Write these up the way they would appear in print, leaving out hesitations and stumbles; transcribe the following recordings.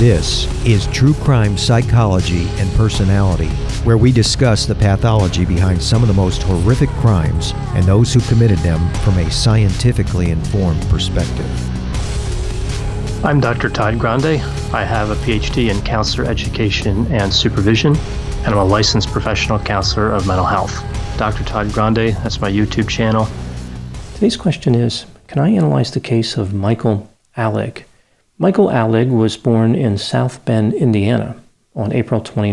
This is True Crime Psychology and Personality, where we discuss the pathology behind some of the most horrific crimes and those who committed them from a scientifically informed perspective. I'm Dr. Todd Grande. I have a PhD in counselor education and supervision, and I'm a licensed professional counselor of mental health. Dr. Todd Grande, that's my YouTube channel. Today's question is, can I analyze the case of Michael Alig? Michael Alig was born in South Bend, Indiana on April 29,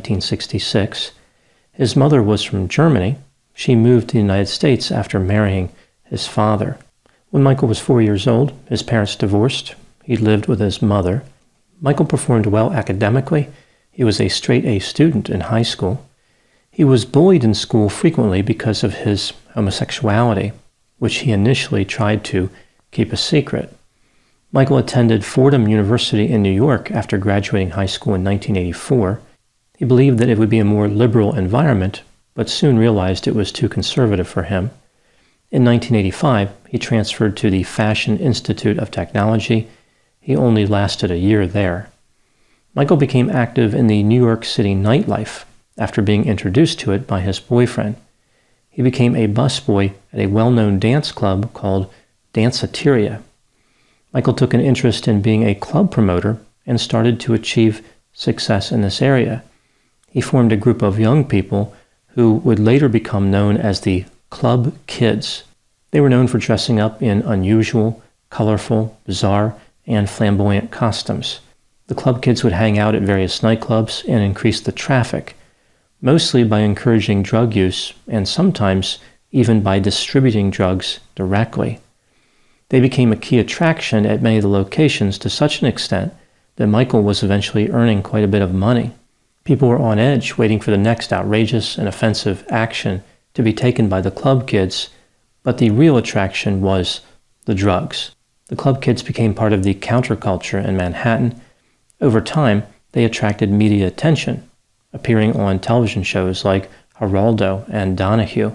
1966. His mother was from Germany. She moved to the United States after marrying his father. When Michael was 4 years old, his parents divorced. He lived with his mother. Michael performed well academically. He was a straight-A student in high school. He was bullied in school frequently because of his homosexuality, which he initially tried to keep a secret. Michael attended Fordham University in New York after graduating high school in 1984. He believed that it would be a more liberal environment, but soon realized it was too conservative for him. In 1985, he transferred to the Fashion Institute of Technology. He only lasted a year there. Michael became active in the New York City nightlife after being introduced to it by his boyfriend. He became a busboy at a well-known dance club called Danceteria. Michael took an interest in being a club promoter and started to achieve success in this area. He formed a group of young people who would later become known as the Club Kids. They were known for dressing up in unusual, colorful, bizarre, and flamboyant costumes. The Club Kids would hang out at various nightclubs and increase the traffic, mostly by encouraging drug use and sometimes even by distributing drugs directly. They became a key attraction at many of the locations to such an extent that Michael was eventually earning quite a bit of money. People were on edge waiting for the next outrageous and offensive action to be taken by the Club Kids, but the real attraction was the drugs. The Club Kids became part of the counterculture in Manhattan. Over time, they attracted media attention, appearing on television shows like Geraldo and Donahue.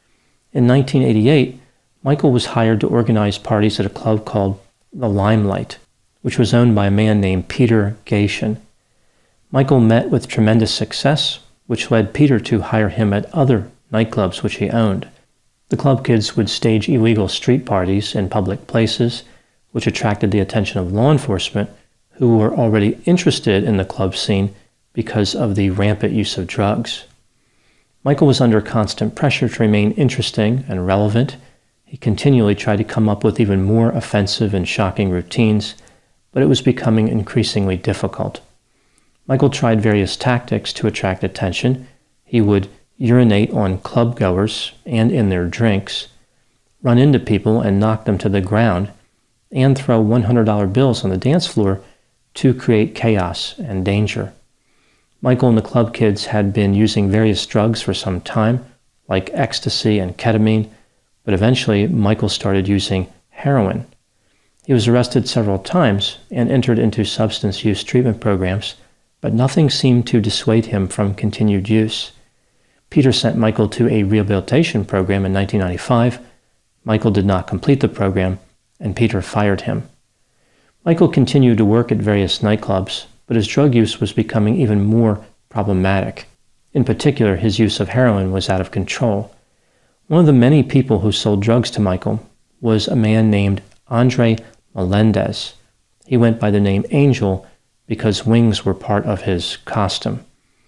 In 1988, Michael was hired to organize parties at a club called The Limelight, which was owned by a man named Peter Gatien. Michael met with tremendous success, which led Peter to hire him at other nightclubs which he owned. The Club Kids would stage illegal street parties in public places, which attracted the attention of law enforcement, who were already interested in the club scene because of the rampant use of drugs. Michael was under constant pressure to remain interesting and relevant. He continually tried to come up with even more offensive and shocking routines, but it was becoming increasingly difficult. Michael tried various tactics to attract attention. He would urinate on club goers and in their drinks, run into people and knock them to the ground, and throw $100 bills on the dance floor to create chaos and danger. Michael and the Club Kids had been using various drugs for some time, like ecstasy and ketamine, but eventually Michael started using heroin. He was arrested several times and entered into substance use treatment programs, but nothing seemed to dissuade him from continued use. Peter sent Michael to a rehabilitation program in 1995. Michael did not complete the program, and Peter fired him. Michael continued to work at various nightclubs, but his drug use was becoming even more problematic. In particular, his use of heroin was out of control. One of the many people who sold drugs to Michael was a man named Andre Melendez. He went by the name Angel because wings were part of his costume.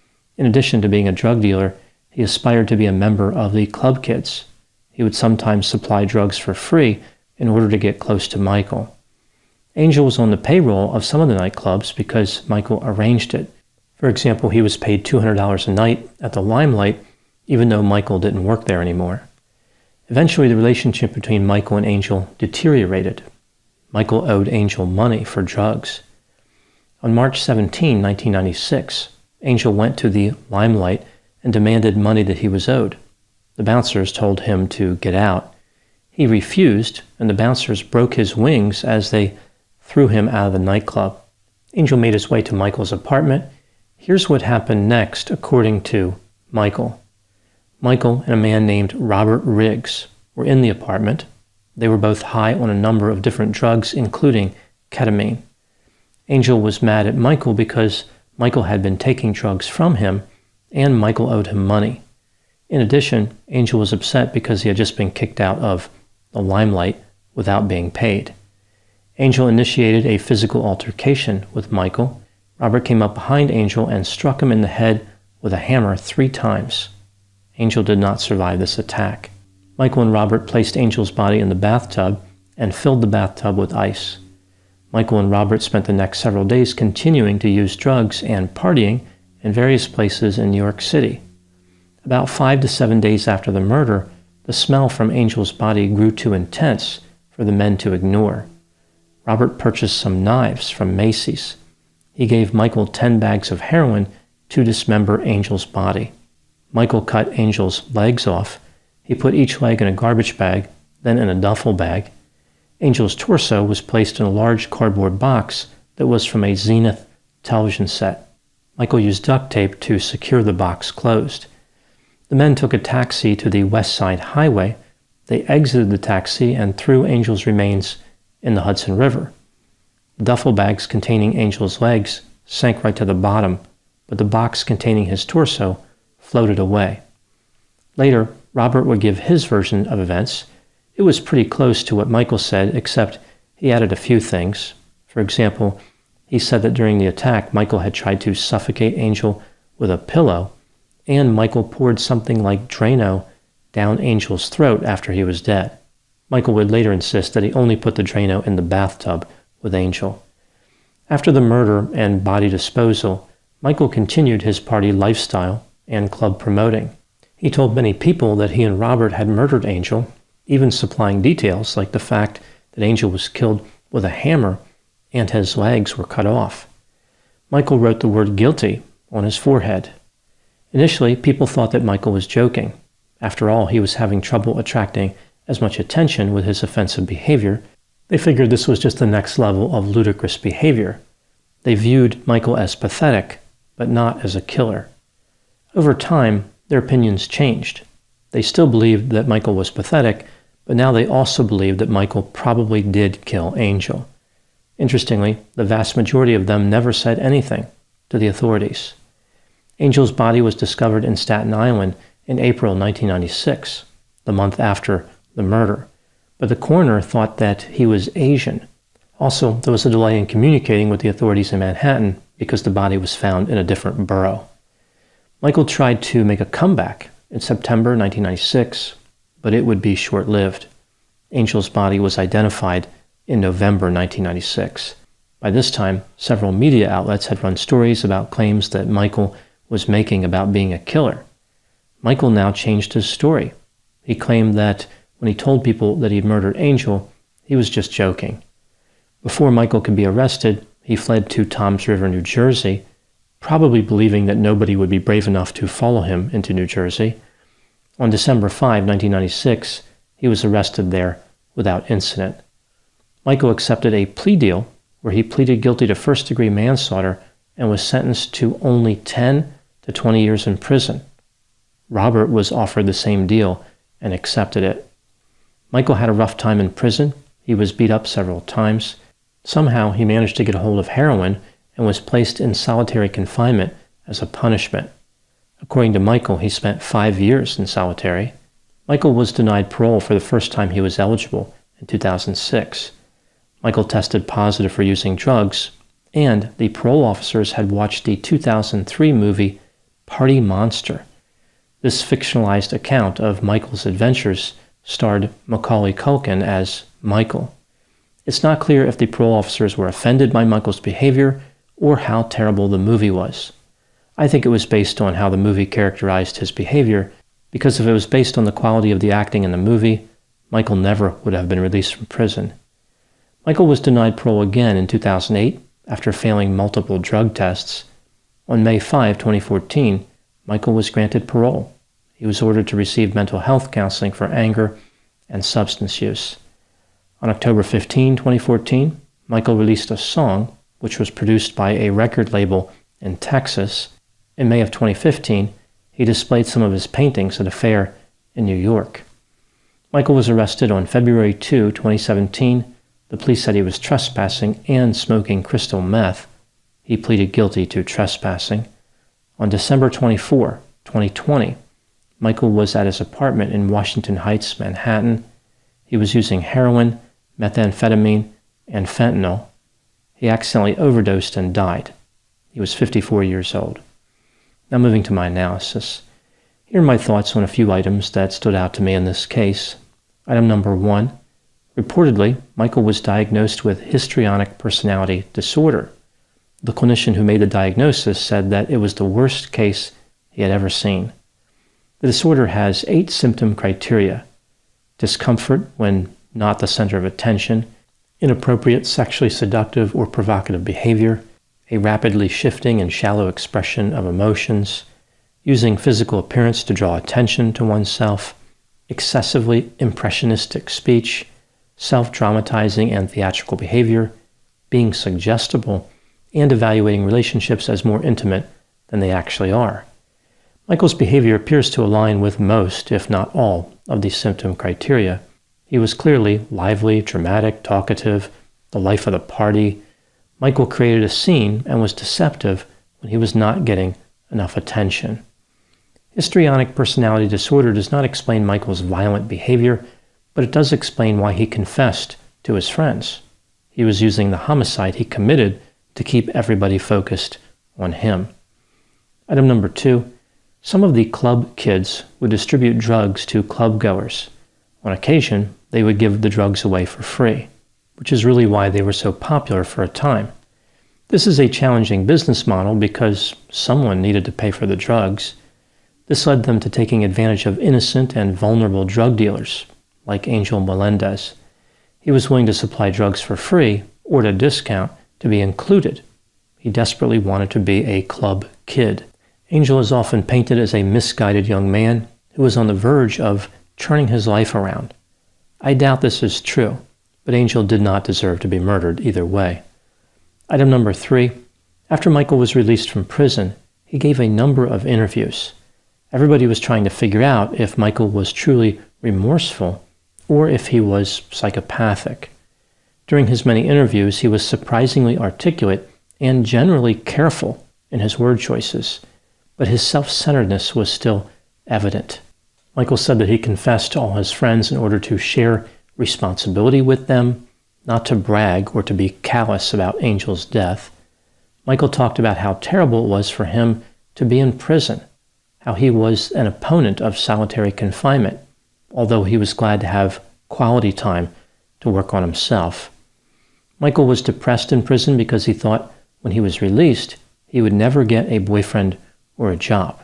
In addition to being a drug dealer, he aspired to be a member of the Club Kids. He would sometimes supply drugs for free in order to get close to Michael. Angel was on the payroll of some of the nightclubs because Michael arranged it. For example, he was paid $200 a night at the Limelight, even though Michael didn't work there anymore. Eventually, the relationship between Michael and Angel deteriorated. Michael owed Angel money for drugs. On March 17, 1996, Angel went to the Limelight and demanded money that he was owed. The bouncers told him to get out. He refused, and the bouncers broke his wings as they threw him out of the nightclub. Angel made his way to Michael's apartment. Here's what happened next, according to Michael. Michael and a man named Robert Riggs were in the apartment. They were both high on a number of different drugs, including ketamine. Angel was mad at Michael because Michael had been taking drugs from him and Michael owed him money. In addition, Angel was upset because he had just been kicked out of the limelight without being paid. Angel initiated a physical altercation with Michael. Robert came up behind Angel and struck him in the head with a hammer 3 times. Angel did not survive this attack. Michael and Robert placed Angel's body in the bathtub and filled the bathtub with ice. Michael and Robert spent the next several days continuing to use drugs and partying in various places in New York City. About 5 to 7 days after the murder, the smell from Angel's body grew too intense for the men to ignore. Robert purchased some knives from Macy's. He gave Michael 10 bags of heroin to dismember Angel's body. Michael cut Angel's legs off. He put each leg in a garbage bag, then in a duffel bag. Angel's torso was placed in a large cardboard box that was from a Zenith television set. Michael used duct tape to secure the box closed. The men took a taxi to the West Side Highway. They exited the taxi and threw Angel's remains in the Hudson River. The duffel bags containing Angel's legs sank right to the bottom, but the box containing his torso floated away. Later, Robert would give his version of events. It was pretty close to what Michael said, except he added a few things. For example, he said that during the attack, Michael had tried to suffocate Angel with a pillow, and Michael poured something like Drano down Angel's throat after he was dead. Michael would later insist that he only put the Drano in the bathtub with Angel. After the murder and body disposal, Michael continued his party lifestyle and club promoting. He told many people that he and Robert had murdered Angel, even supplying details like the fact that Angel was killed with a hammer and his legs were cut off. Michael wrote the word guilty on his forehead. Initially, people thought that Michael was joking. After all, he was having trouble attracting as much attention with his offensive behavior. They figured this was just the next level of ludicrous behavior. They viewed Michael as pathetic, but not as a killer. Over time, their opinions changed. They still believed that Michael was pathetic, but now they also believed that Michael probably did kill Angel. Interestingly, the vast majority of them never said anything to the authorities. Angel's body was discovered in Staten Island in April 1996, the month after the murder, but the coroner thought that he was Asian. Also, there was a delay in communicating with the authorities in Manhattan because the body was found in a different borough. Michael tried to make a comeback in September 1996, but it would be short-lived. Angel's body was identified in November 1996. By this time, several media outlets had run stories about claims that Michael was making about being a killer. Michael now changed his story. He claimed that when he told people that he'd murdered Angel, he was just joking. Before Michael could be arrested, he fled to Toms River, New Jersey, probably believing that nobody would be brave enough to follow him into New Jersey. On December 5, 1996, he was arrested there without incident. Michael accepted a plea deal where he pleaded guilty to first-degree manslaughter and was sentenced to only 10 to 20 years in prison. Robert was offered the same deal and accepted it. Michael had a rough time in prison. He was beat up several times. Somehow he managed to get a hold of heroin and was placed in solitary confinement as a punishment. According to Michael, he spent 5 years in solitary. Michael was denied parole for the first time he was eligible in 2006. Michael tested positive for using drugs, and the parole officers had watched the 2003 movie Party Monster. This fictionalized account of Michael's adventures starred Macaulay Culkin as Michael. It's not clear if the parole officers were offended by Michael's behavior or how terrible the movie was. I think it was based on how the movie characterized his behavior, because if it was based on the quality of the acting in the movie, Michael never would have been released from prison. Michael was denied parole again in 2008 after failing multiple drug tests. On May 5, 2014, Michael was granted parole. He was ordered to receive mental health counseling for anger and substance use. On October 15, 2014, Michael released a song which was produced by a record label in Texas. In May of 2015, he displayed some of his paintings at a fair in New York. Michael was arrested on February 2, 2017, The police said he was trespassing and smoking crystal meth. He pleaded guilty to trespassing. On December 24, 2020, Michael was at his apartment in Washington Heights, Manhattan. He was using heroin, methamphetamine, and fentanyl. He accidentally overdosed and died. He was 54 years old. Now moving to my analysis. Here are my thoughts on a few items that stood out to me in this case. Item number 1. Reportedly, Michael was diagnosed with histrionic personality disorder. The clinician who made the diagnosis said that it was the worst case he had ever seen. The disorder has 8 symptom criteria: discomfort when not the center of attention, inappropriate sexually seductive or provocative behavior, a rapidly shifting and shallow expression of emotions, using physical appearance to draw attention to oneself, excessively impressionistic speech, self-dramatizing and theatrical behavior, being suggestible, and evaluating relationships as more intimate than they actually are. Michael's behavior appears to align with most, if not all, of these symptom criteria. He was clearly lively, dramatic, talkative, the life of the party. Michael created a scene and was deceptive when he was not getting enough attention. Histrionic personality disorder does not explain Michael's violent behavior, but it does explain why he confessed to his friends. He was using the homicide he committed to keep everybody focused on him. Item number 2. Some of the club kids would distribute drugs to club goers. On occasion, they would give the drugs away for free, which is really why they were so popular for a time. This is a challenging business model because someone needed to pay for the drugs. This led them to taking advantage of innocent and vulnerable drug dealers, like Angel Melendez. He was willing to supply drugs for free or at a discount to be included. He desperately wanted to be a club kid. Angel is often painted as a misguided young man who was on the verge of turning his life around. I doubt this is true, but Angel did not deserve to be murdered either way. Item number 3. After Michael was released from prison, he gave a number of interviews. Everybody was trying to figure out if Michael was truly remorseful or if he was psychopathic. During his many interviews, he was surprisingly articulate and generally careful in his word choices, but his self-centeredness was still evident. Michael said that he confessed to all his friends in order to share responsibility with them, not to brag or to be callous about Angel's death. Michael talked about how terrible it was for him to be in prison, how he was an opponent of solitary confinement, although he was glad to have quality time to work on himself. Michael was depressed in prison because he thought when he was released, he would never get a boyfriend or a job.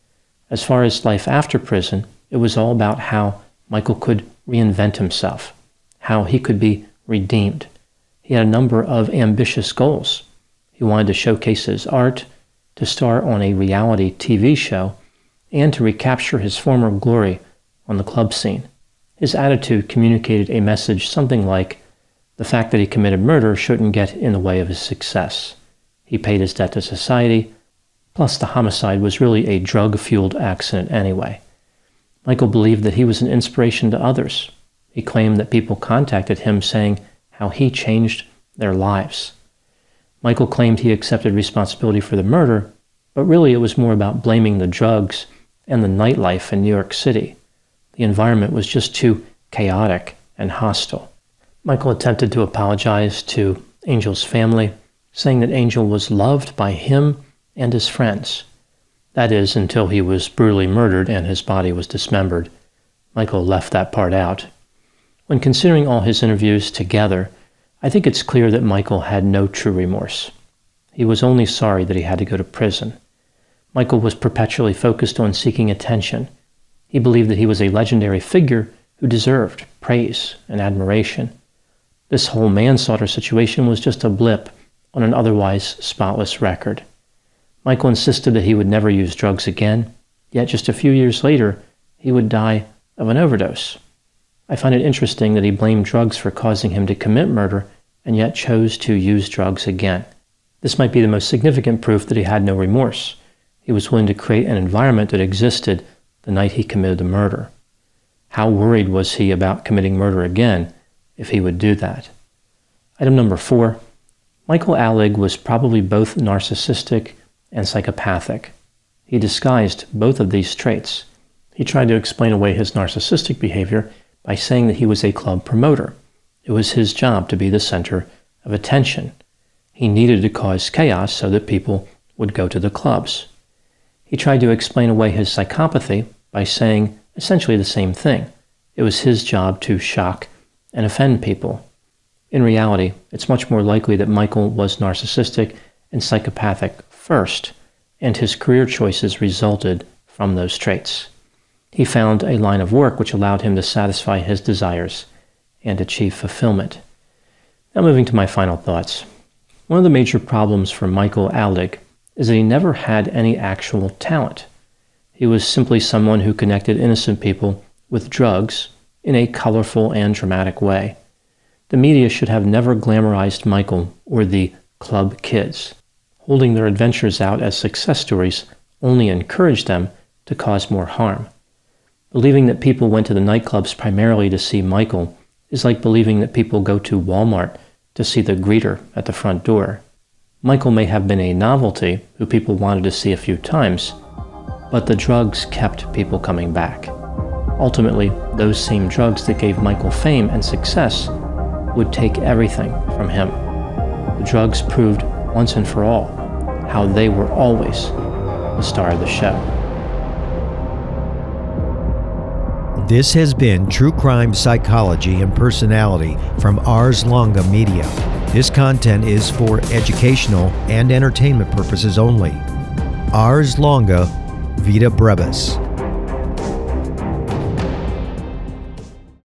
As far as life after prison, it was all about how Michael could reinvent himself, how he could be redeemed. He had a number of ambitious goals. He wanted to showcase his art, to star on a reality TV show, and to recapture his former glory on the club scene. His attitude communicated a message something like, the fact that he committed murder shouldn't get in the way of his success. He paid his debt to society, plus the homicide was really a drug-fueled accident anyway. Michael believed that he was an inspiration to others. He claimed that people contacted him saying how he changed their lives. Michael claimed he accepted responsibility for the murder, but really it was more about blaming the drugs and the nightlife in New York City. The environment was just too chaotic and hostile. Michael attempted to apologize to Angel's family, saying that Angel was loved by him and his friends. That is, until he was brutally murdered and his body was dismembered. Michael left that part out. When considering all his interviews together, I think it's clear that Michael had no true remorse. He was only sorry that he had to go to prison. Michael was perpetually focused on seeking attention. He believed that he was a legendary figure who deserved praise and admiration. This whole manslaughter situation was just a blip on an otherwise spotless record. Michael insisted that he would never use drugs again, yet just a few years later, he would die of an overdose. I find it interesting that he blamed drugs for causing him to commit murder and yet chose to use drugs again. This might be the most significant proof that he had no remorse. He was willing to create an environment that existed the night he committed the murder. How worried was he about committing murder again if he would do that? Item number 4. Michael Alig was probably both narcissistic and psychopathic. He disguised both of these traits. He tried to explain away his narcissistic behavior by saying that he was a club promoter. It was his job to be the center of attention. He needed to cause chaos so that people would go to the clubs. He tried to explain away his psychopathy by saying essentially the same thing. It was his job to shock and offend people. In reality, it's much more likely that Michael was narcissistic and psychopathic first, and his career choices resulted from those traits. He found a line of work which allowed him to satisfy his desires and achieve fulfillment. Now moving to my final thoughts. One of the major problems for Michael Alig is that he never had any actual talent. He was simply someone who connected innocent people with drugs in a colorful and dramatic way. The media should have never glamorized Michael or the club kids. Holding their adventures out as success stories only encouraged them to cause more harm. Believing that people went to the nightclubs primarily to see Michael is like believing that people go to Walmart to see the greeter at the front door. Michael may have been a novelty who people wanted to see a few times, but the drugs kept people coming back. Ultimately, those same drugs that gave Michael fame and success would take everything from him. The drugs proved once and for all how they were always the star of the show. This has been True Crime Psychology and Personality from Ars Longa Media. This content is for educational and entertainment purposes only. Ars Longa, Vita Brevis.